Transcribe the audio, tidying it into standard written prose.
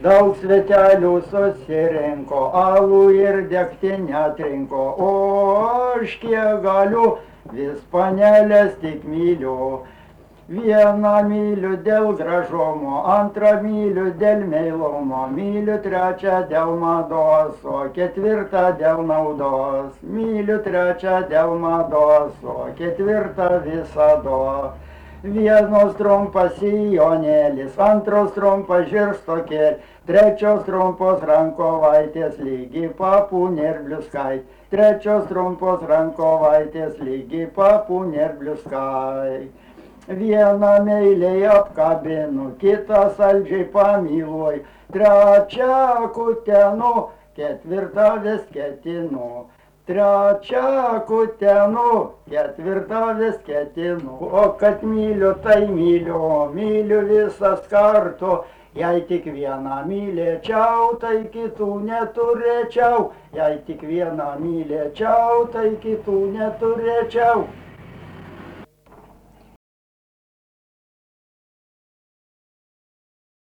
Daug svetelių susirinko, alų ir degtinę atrinko, o aš kiek galiu, vis panelės tik myliu. Vieną myliu dėl gražumo, antrą myliu dėl meilumo, myliu trečią dėl mados, o ketvirtą dėl naudos. Myliu trečią dėl mados, o ketvirtą visada. Vienos trumpas sijonėlis, antros trumpas žirstokėlis, trečios trumpos rankovaitės lygi papūnė ir bliuskai. Trečios trumpos rankovaitės lygi papūnė ir bliuskai. Vieną meiliai apkabinu, kitą saldžiai pamyluoju, trečią kutenu, ketvirtą vis ketinu. Trečią kutenu, ketvirtą vis ketinu, o kad myliu, tai myliu, myliu visas kartu. Jei tik vieną mylėčiau, tai kitų neturėčiau. Jei tik vieną mylėčiau, tai kitų neturėčiau.